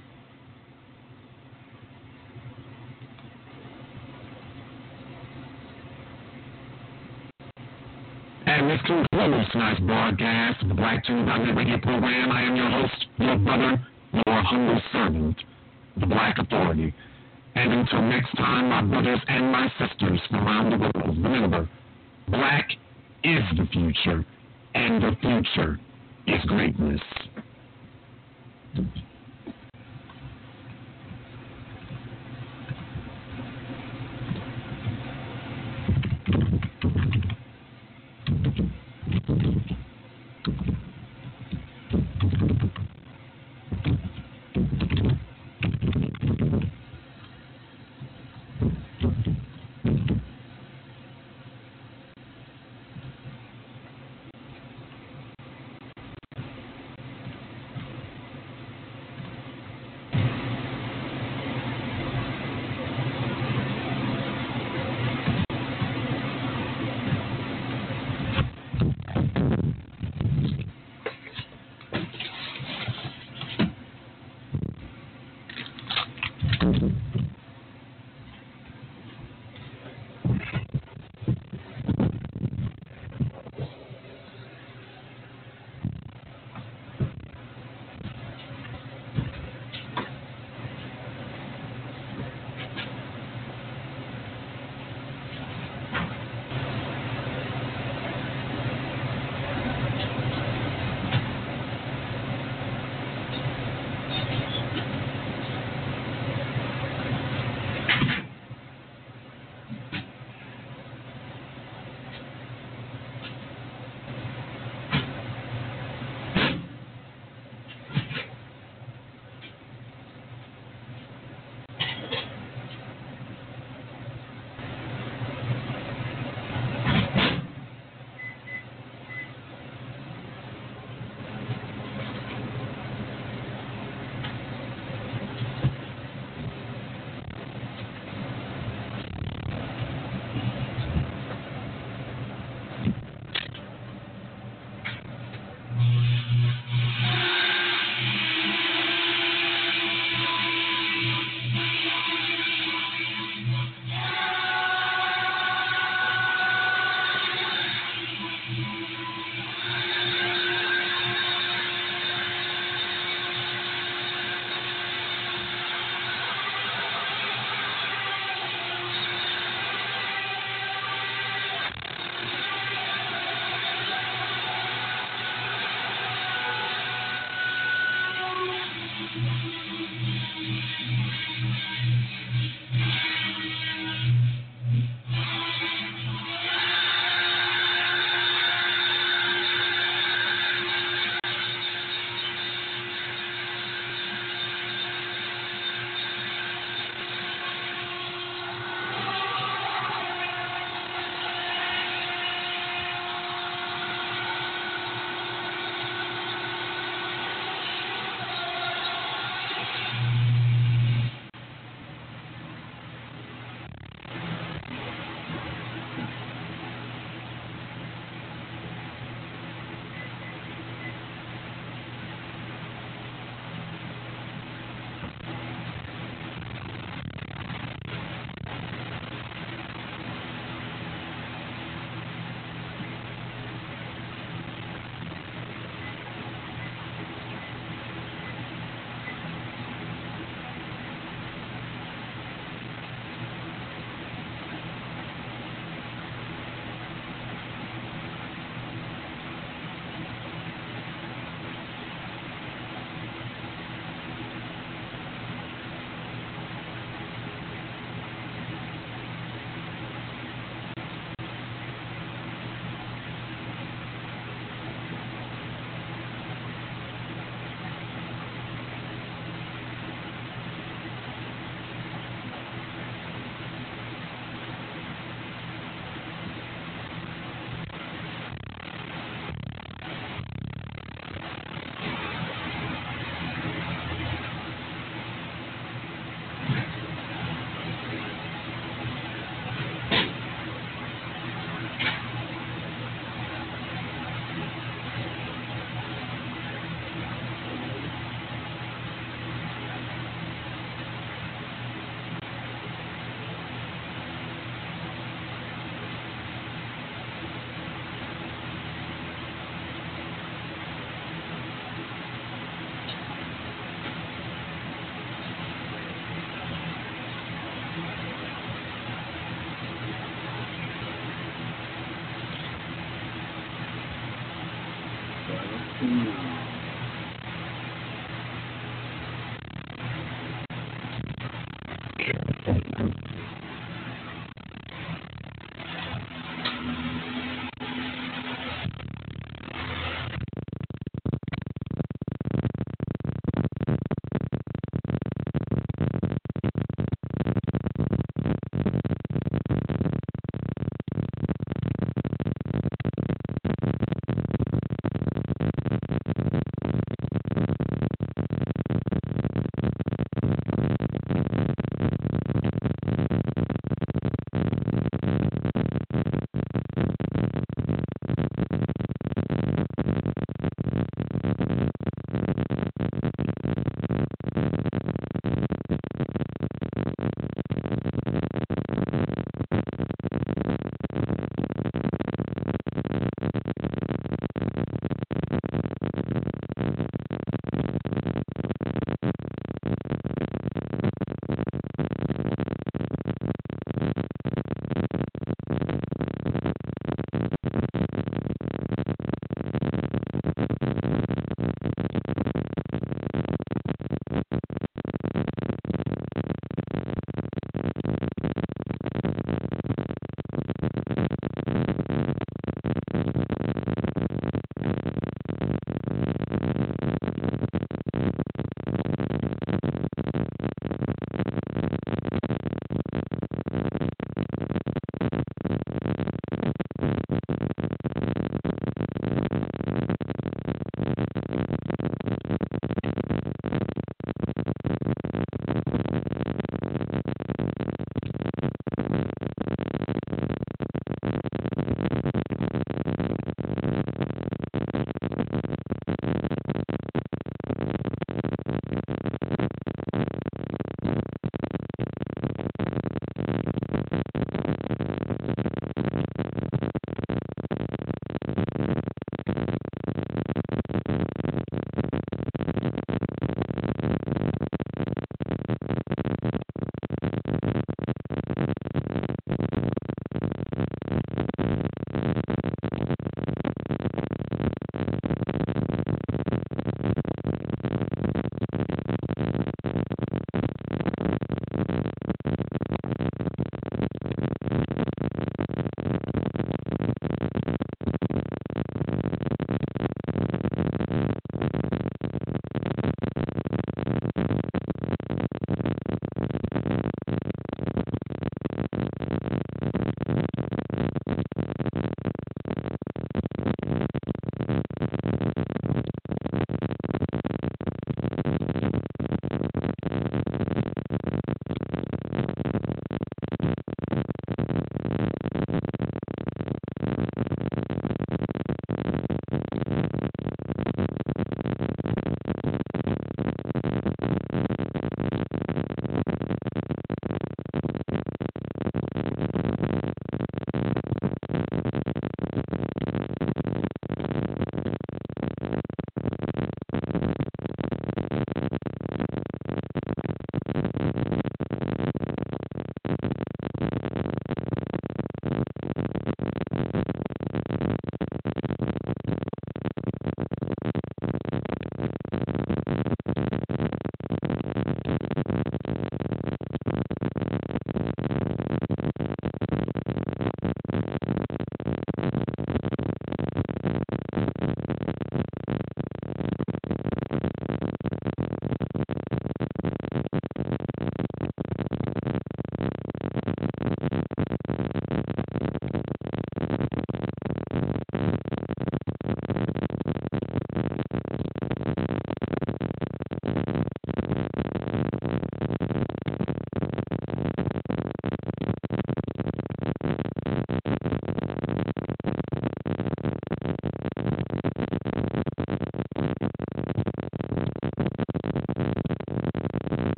And this concludes tonight's broadcast of the Black Tune Radio program. I am your host, your brother, your humble servant, the Black Authority. And until next time, my brothers and my sisters from around the world, remember, black is the future, and the future is greatness. Mm.